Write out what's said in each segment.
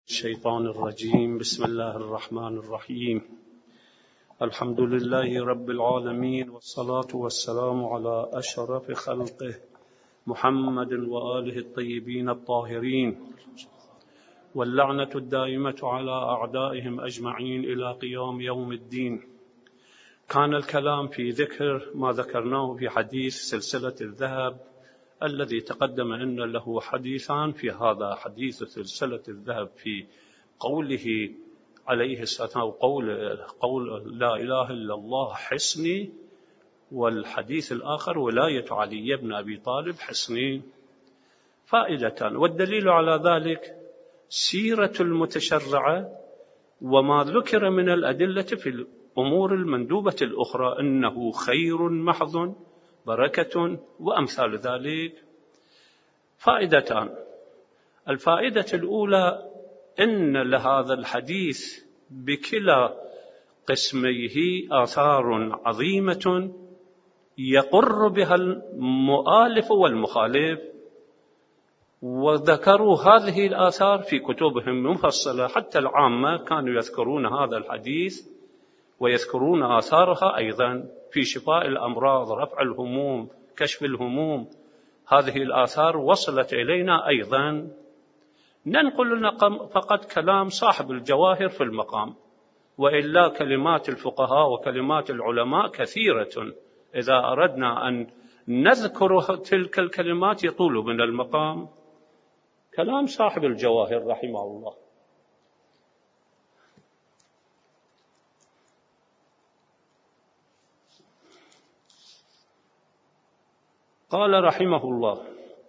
الشيطان الرجيم. بسم الله الرحمن الرحيم. الحمد لله رب العالمين، والصلاة والسلام على أشرف خلقه محمد وآله الطيبين الطاهرين، واللعنة الدائمة على أعدائهم أجمعين إلى قيام يوم الدين. كان الكلام في ذكر ما ذكرناه في حديث سلسلة الذهب الذي تقدم أن له حديثان في هذا حديث سلسلة الذهب، في قوله عليه الصلاة والسلام قول لا إله إلا الله حصني، والحديث الآخر ولاية علي بن أبي طالب حصني. فائدتان، والدليل على ذلك سيرة المتشرعة وما ذكر من الأدلة في الأمور المندوبة الأخرى أنه خير محض بركة وأمثال ذلك. فائدتان، الفائدة الأولى أن لهذا الحديث بكلا قسميه آثار عظيمة يقر بها المؤلف والمخالف، وذكروا هذه الآثار في كتبهم المفصلة. حتى العامة كانوا يذكرون هذا الحديث ويذكرون آثارها أيضا في شفاء الأمراض، رفع الهموم، كشف الهموم. هذه الآثار وصلت إلينا أيضا. ننقل فقط كلام صاحب الجواهر في المقام، وإلا كلمات الفقهاء وكلمات العلماء كثيرة، إذا أردنا أن نذكر تلك الكلمات يطول من المقام. كلام صاحب الجواهر رحمه الله: قال رحمه الله: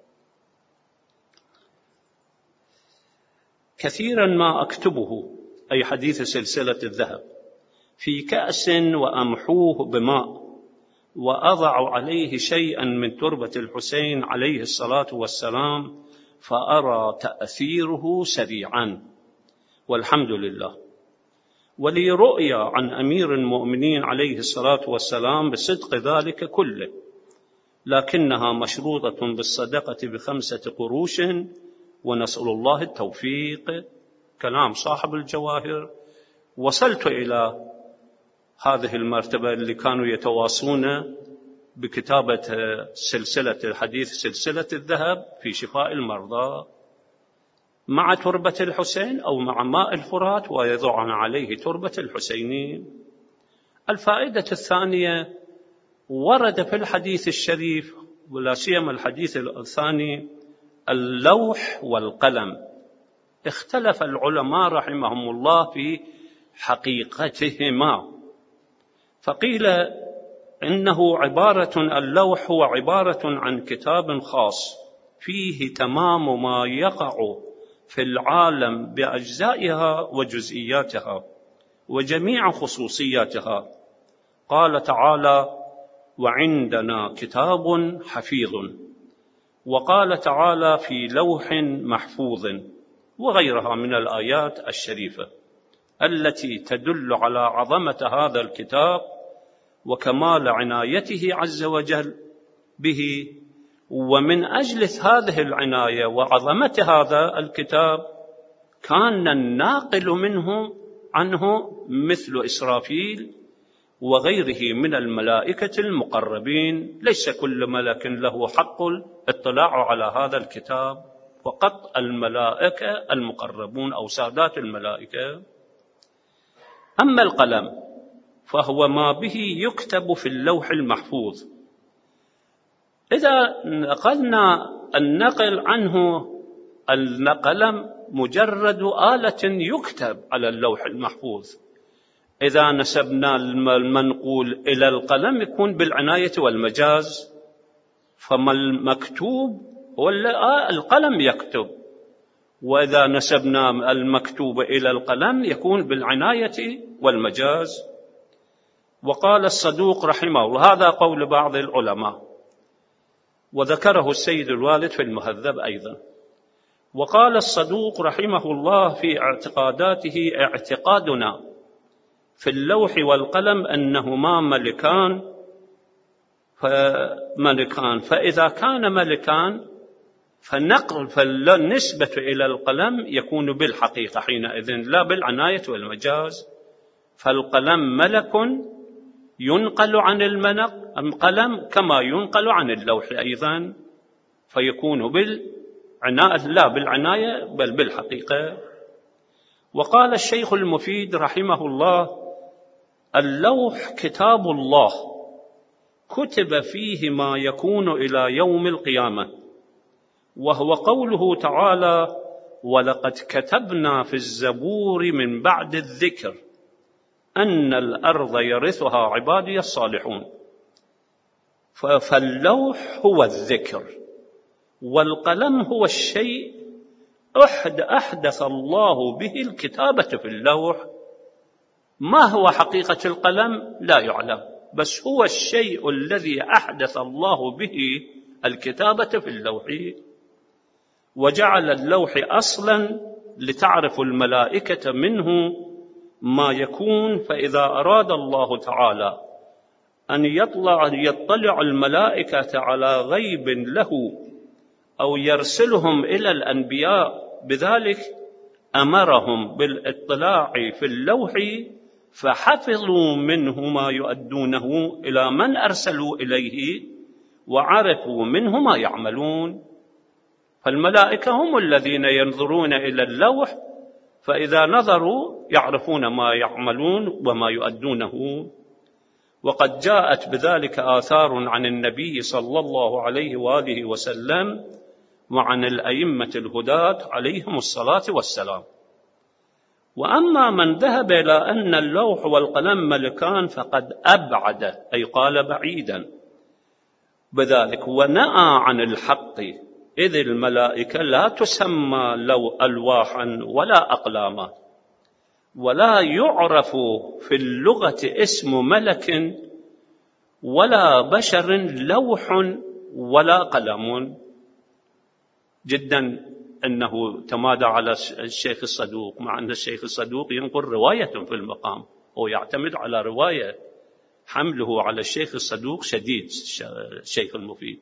كثيرا ما أكتبه، أي حديث سلسلة الذهب، في كأس وأمحوه بماء، وأضع عليه شيئا من تربة الحسين عليه الصلاة والسلام، فأرى تأثيره سريعا، والحمد لله. ولي رؤيا عن أمير المؤمنين عليه الصلاة والسلام بصدق ذلك كله، لكنها مشروطة بالصدقة ب5 قروش، ونسأل الله التوفيق. كلام صاحب الجواهر. وصلت إلى هذه المرتبة اللي كانوا يتواصون بكتابة سلسلة الحديث سلسلة الذهب في شفاء المرضى مع تربة الحسين أو مع ماء الفرات، ويضعون عليه تربة الحسينين. الفائدة الثانية، ورد في الحديث الشريف ولا سيما الحديث الثاني اللوح والقلم. اختلف العلماء رحمهم الله في حقيقتهما، فقيل إنه اللوح هو عبارة عن كتاب خاص فيه تمام ما يقع في العالم بأجزائها وجزئياتها وجميع خصوصياتها. قال تعالى: وعندنا كتاب حفيظ. وقال تعالى: في لوح محفوظ، وغيرها من الآيات الشريفة التي تدل على عظمة هذا الكتاب وكمال عنايته عز وجل به. ومن أجل هذه العناية وعظمة هذا الكتاب كان الناقل عنه مثل إسرافيل وغيره من الملائكة المقربين. ليس كل ملك له حق الاطلاع على هذا الكتاب، فقط الملائكة المقربون أو سادات الملائكة. أما القلم فهو ما به يكتب في اللوح المحفوظ. إذا نقلنا النقل عنه، القلم مجرد آلة يكتب على اللوح المحفوظ. إذا نسبنا المنقول إلى القلم يكون بالعناية والمجاز، فما المكتوب ولا القلم يكتب. وإذا نسبنا المكتوب إلى القلم يكون بالعناية والمجاز. وقال الصدوق رحمه الله، هذا قول بعض العلماء وذكره السيد الوالد في المهذب أيضا. وقال الصدوق رحمه الله في اعتقاداته: اعتقادنا في اللوح والقلم أنهما ملكان، فإذا كان ملكان فالنسبة إلى القلم يكون بالحقيقة حينئذ لا بالعناية والمجاز. فالقلم ملك ينقل عن القلم كما ينقل عن اللوح أيضا، فيكون بالعناية لا بالعناية بل بالحقيقة. وقال الشيخ المفيد رحمه الله: اللوح كتاب الله كتب فيه ما يكون إلى يوم القيامة، وهو قوله تعالى: ولقد كتبنا في الزبور من بعد الذكر أن الأرض يرثها عبادي الصالحون. فاللوح هو الذكر، والقلم هو الشيء أحدث الله به الكتابة في اللوح. ما هو حقيقة القلم لا يعلم، بس هو الشيء الذي أحدث الله به الكتابة في اللوح، وجعل اللوح أصلا لتعرف الملائكة منه ما يكون. فإذا أراد الله تعالى أن يطلع الملائكة على غيب له أو يرسلهم إلى الأنبياء بذلك أمرهم بالاطلاع في اللوح، فحفظوا منه ما يؤدونه إلى من أرسلوا إليه، وعرفوا منه ما يعملون. فالملائكة هم الذين ينظرون إلى اللوح، فإذا نظروا يعرفون ما يعملون وما يؤدونه. وقد جاءت بذلك آثار عن النبي صلى الله عليه وآله وسلم وعن الأئمة الهداة عليهم الصلاة والسلام. وأما من ذهب إلى أن اللوح والقلم ملكان فقد أبعد، أي قال بعيدا بذلك، ونأى عن الحق، إذ الملائكة لا تسمى ألواحا ولا أقلاما، ولا يعرف في اللغة اسم ملك ولا بشر لوح ولا قلم. جدا أنه تمادى على الشيخ الصدوق، مع أن الشيخ الصدوق ينقل رواية في المقام، هو يعتمد على رواية، حمله على الشيخ الصدوق شديد. الشيخ المفيد: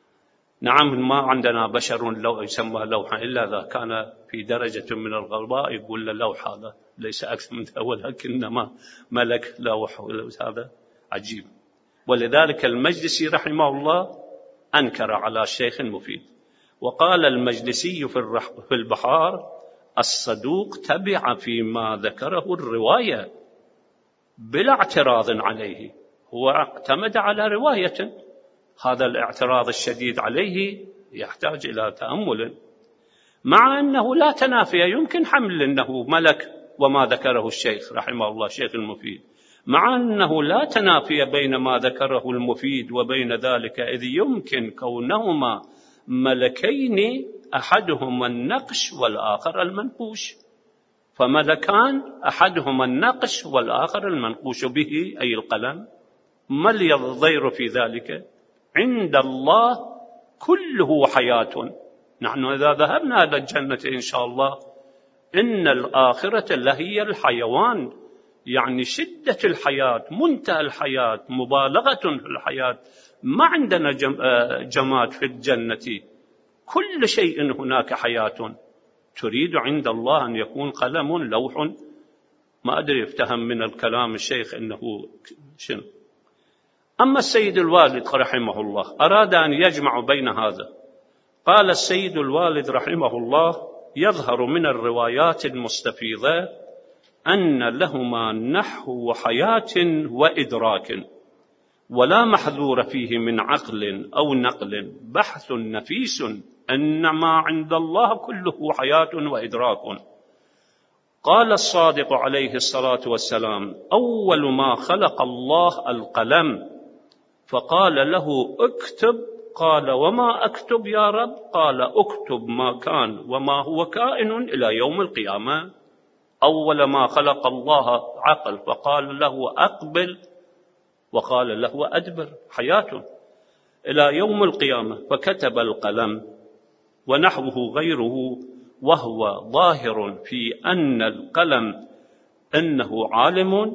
نعم، ما عندنا بشر لو يسمى لوحا إلا إذا كان في درجة من الغباء يقول له لوح، هذا ليس أكثر من ذلك، ولكنما ملك لوح، هذا عجيب. ولذلك المجلسي رحمه الله أنكر على الشيخ المفيد، وقال المجلسي في البحار: الصدوق تبع فيما ذكره الرواية بلا اعتراض عليه، هو اعتمد على رواية. هذا الاعتراض الشديد عليه يحتاج إلى تأمل، مع أنه لا تنافي، يمكن حمل أنه ملك وما ذكره الشيخ رحمه الله الشيخ المفيد، مع أنه لا تنافي بين ما ذكره المفيد وبين ذلك، إذ يمكن كونهما ملكين أحدهما النقش والآخر المنقوش. فملكان أحدهما النقش والآخر المنقوش به، أي القلم. ما الضير في ذلك؟ عند الله كله حياة. نحن إذا ذهبنا إلى الجنة إن شاء الله إن الآخرة لهي الحيوان، يعني شدة الحياة، منتهى الحياة، مبالغة في الحياة. ما عندنا جماد في الجنة، كل شيء هناك حياة. تريد عند الله أن يكون قلم لوح؟ ما أدري افتهم من الكلام الشيخ إنه شنو. أما السيد الوالد رحمه الله أراد أن يجمع بين هذا. قال السيد الوالد رحمه الله: يظهر من الروايات المستفيضة أن لهما نحو حياة وإدراك، ولا محذور فيه من عقل أو نقل، بحث نفيس، أنما عند الله كله حياة وإدراك. قال الصادق عليه الصلاة والسلام: أول ما خلق الله القلم، فقال له: اكتب. قال: وما أكتب يا رب؟ قال: اكتب ما كان وما هو كائن إلى يوم القيامة. أول ما خلق الله عقل، فقال له: أقبل، وقال له: أدبر، حياة إلى يوم القيامة. فكتب القلم ونحوه غيره، وهو ظاهر في أن القلم إنه عالم،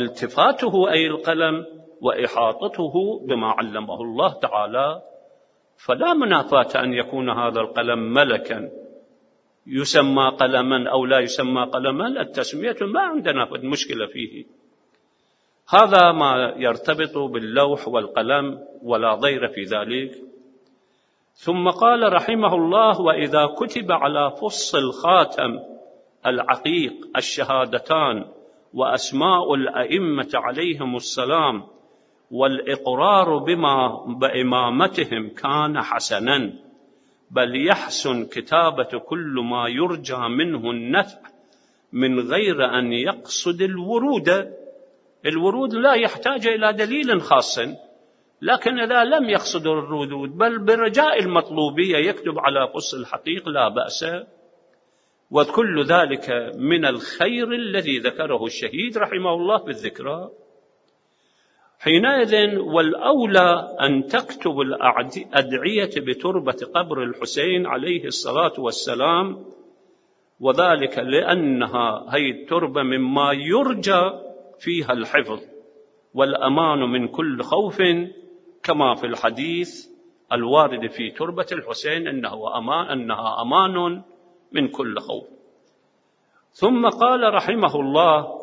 والتفاته أي القلم وإحاطته بما علمه الله تعالى فلا منافاة أن يكون هذا القلم ملكا يسمى قلما أو لا يسمى قلما، التسمية ما عندنا مشكلة فيه، هذا ما يرتبط باللوح والقلم ولا ضير في ذلك. ثم قال رحمه الله: وإذا كتب على فص الخاتم العقيق الشهادتان وأسماء الأئمة عليهم السلام والإقرار بإمامتهم كان حسنا، بل يحسن كتابة كل ما يرجى منه النفع من غير أن يقصد الورود لا يحتاج إلى دليل خاص، لكن إذا لم يقصد الورود بل برجاء المطلوبية يكتب على فص الحقيق لا بأس، وكل ذلك من الخير الذي ذكره الشهيد رحمه الله في الذكرى. حينئذ والأولى أن تكتب الأدعية بتربة قبر الحسين عليه الصلاة والسلام، وذلك لأنها هي التربة مما يرجى فيها الحفظ والأمان من كل خوف، كما في الحديث الوارد في تربة الحسين أنها أمان من كل خوف. ثم قال رحمه الله: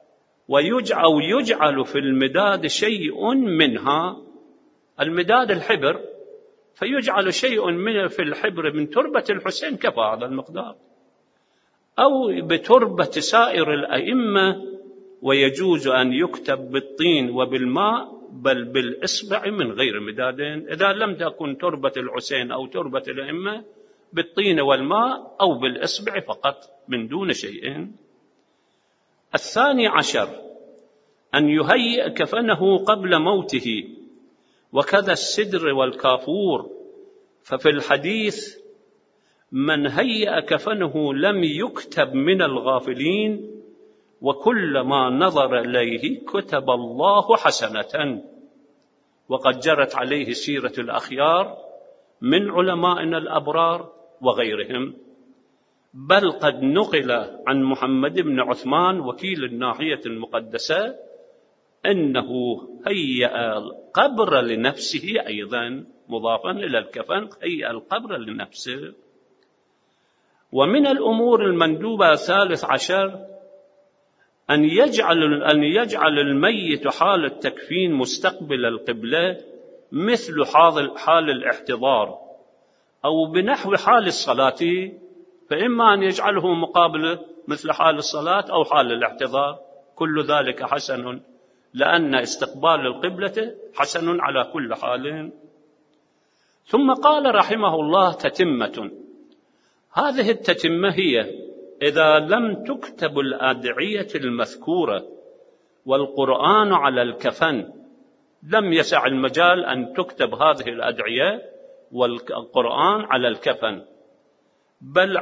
ويجعل في المداد شيء منها، المداد الحبر، فيجعل شيء في الحبر من تربة الحسين كفى هذا المقدار، أو بتربة سائر الأئمة، ويجوز أن يكتب بالطين وبالماء بل بالإصبع من غير مداد، إذا لم تكن تربة الحسين أو تربة الأئمة بالطين والماء أو بالإصبع فقط من دون شيء. الثاني عشر أن يهيئ كفنه قبل موته، وكذا السدر والكافور، ففي الحديث: من هيئ كفنه لم يكتب من الغافلين، وكل ما نظر إليه كتب الله حسنة. وقد جرت عليه سيرة الأخيار من علمائنا الأبرار وغيرهم، بل قد نقل عن محمد بن عثمان وكيل الناحية المقدسة أنه هيأ القبر لنفسه أيضا، مضافا إلى الكفن، هيأ القبر لنفسه. ومن الأمور المندوبة 13 أن يجعل الميت حال التكفين مستقبل القبلة مثل حال الاحتضار، أو بنحو حال الصلاة، فإما أن يجعله مقابل مثل حال الصلاة أو حال الاحتضار، كل ذلك حسن، لأن استقبال القبلة حسن على كل حال. ثم قال رحمه الله: تتمة. هذه التتمة هي إذا لم تكتب الأدعية المذكورة والقرآن على الكفن، لم يسع المجال أن تكتب هذه الأدعية والقرآن على الكفن، بل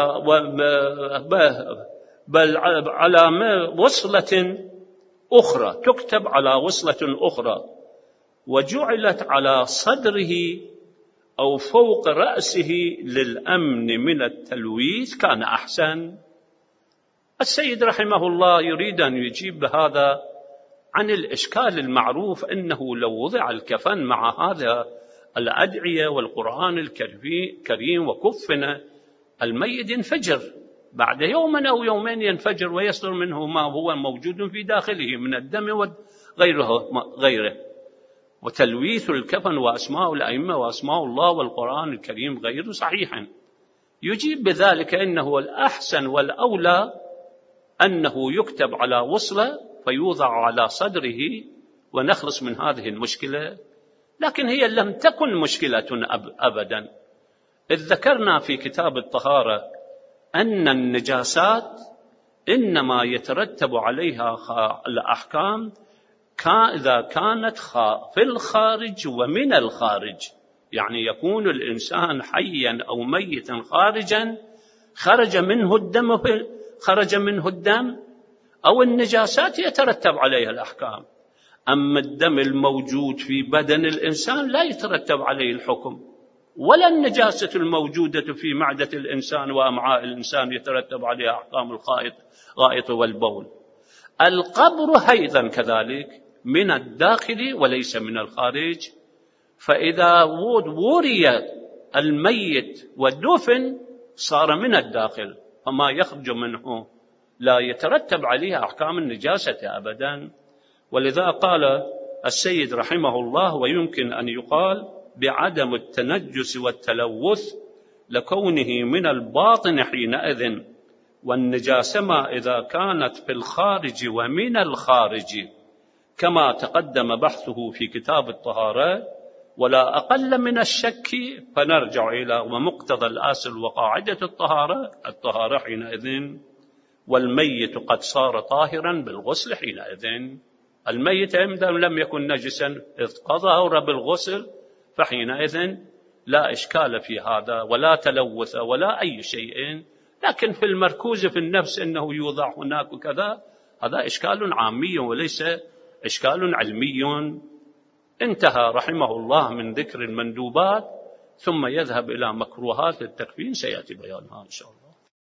على وصلة أخرى، تكتب على وصلة أخرى وجعلت على صدره أو فوق رأسه للأمن من التلويث كان أحسن. السيد رحمه الله يريد أن يجيب بهذا عن الإشكال المعروف أنه لو وضع الكفن مع هذا الأدعية والقرآن الكريم وكفن الميت ينفجر بعد يوم أو يومين، ينفجر ويصدر منه ما هو موجود في داخله من الدم وغيره. وتلويث الكفن وأسماء الأئمة وأسماء الله والقرآن الكريم غير صحيح. يجيب بذلك إنه الأحسن والأولى أنه يكتب على وصلة فيوضع على صدره ونخلص من هذه المشكلة. لكن هي لم تكن مشكلة أبدا، إذ ذكرنا في كتاب الطهارة أن النجاسات إنما يترتب عليها الأحكام إذا كانت في الخارج ومن الخارج، يعني يكون الإنسان حيا أو ميتا خارجا خرج منه الدم أو النجاسات يترتب عليها الأحكام. أما الدم الموجود في بدن الإنسان لا يترتب عليه الحكم، ولا النجاسة الموجودة في معدة الإنسان وأمعاء الإنسان يترتب عليها أحكام الغائط والبول. القبر أيضا كذلك من الداخل وليس من الخارج، فإذا وري الميت والدفن صار من الداخل، فما يخرج منه لا يترتب عليه أحكام النجاسة أبدا. ولذا قال السيد رحمه الله: ويمكن أن يقال بعدم التنجس والتلوث لكونه من الباطن حينئذ، والنجاسة إذا كانت في الخارج ومن الخارج، كما تقدم بحثه في كتاب الطهارة. ولا أقل من الشك، فنرجع إلى ومقتضى الأصل وقاعدة الطهارة حينئذ، والميت قد صار طاهرا بالغسل حينئذ. الميت لم يكن نجسا إذ طهر بالغسل، فحينئذ لا إشكال في هذا ولا تلوث ولا أي شيء. لكن في المركوز في النفس أنه يوضع هناك وكذا، هذا إشكال عامي وليس إشكال علمي. انتهى رحمه الله من ذكر المندوبات، ثم يذهب إلى مكروهات التكفين، سيأتي بيانها إن شاء الله.